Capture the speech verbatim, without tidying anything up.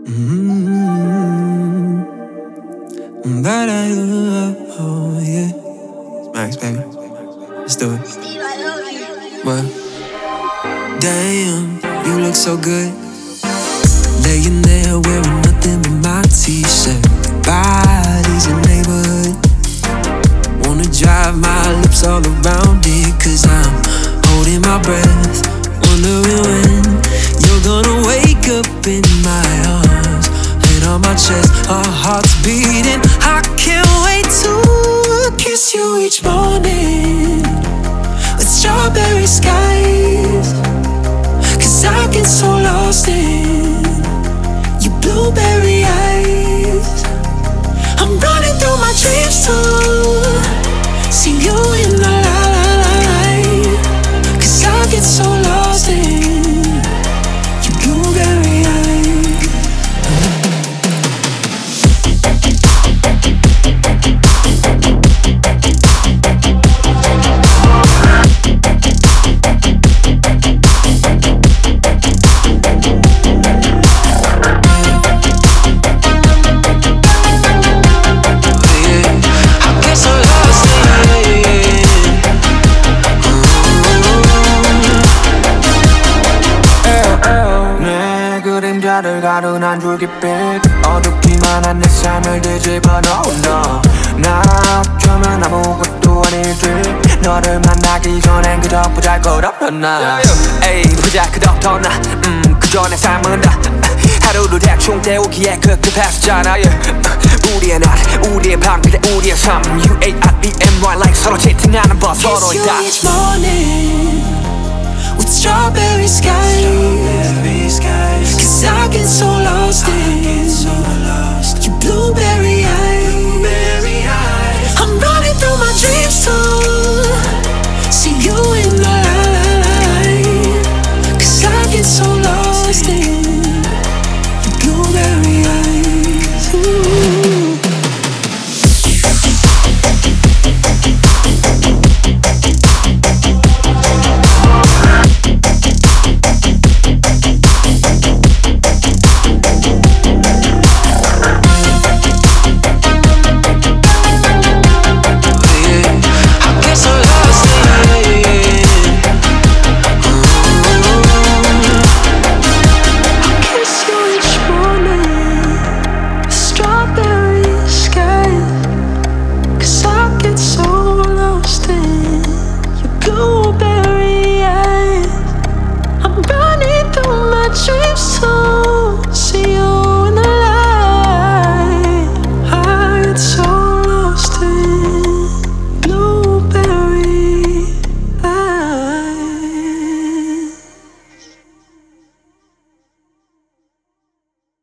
Mm-hmm. But I oh yeah. Max, baby. Let's do it. What? Damn, you look so good. Laying there wearing nothing but my t-shirt. Body's a neighborhood. Wanna drive my lips all around it, cause I'm holding my breath, wondering when you're gonna wake up in my arms, head on my chest, our hearts beating. I can't wait to kiss you each morning with strawberry skies, cause I get so lost in your blueberry eyes. I'm running through my dreams to see you in the light, cause I get so lost in your blueberry eyes. 그림자를 가둔 한 줄기빛 어둡기만 한 내 삶을 뒤집어 놓은 너. 나 어쩌면 아무것도 아닐지. 너를 만나기 전엔 그저 보잘것없던 나. 에이 보잘것없던 나. 음 그저 내 삶은 다 하루를 대충 때우기에 급급했었잖아. 우리의 낮 우리의 밤 그래 우리의 삶. U A R E M Y like 서로 채팅하는 법 서로의 다. Kiss you each morning with strawberry skies,